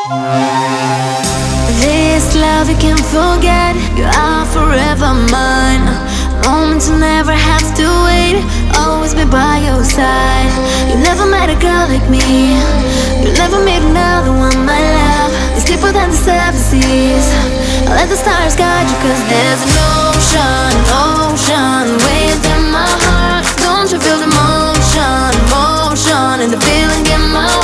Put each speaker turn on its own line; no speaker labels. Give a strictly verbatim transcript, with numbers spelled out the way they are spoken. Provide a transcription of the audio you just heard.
This love you can't forget, you are forever mine. Moments you never have to wait, always be by your side. You never met a girl like me, you'll never meet another one, my love. It's deeper than the seven seas, I'll let the stars guide you. Cause there's an ocean, ocean within my heart. Don't you feel the motion, motion, and the feeling in my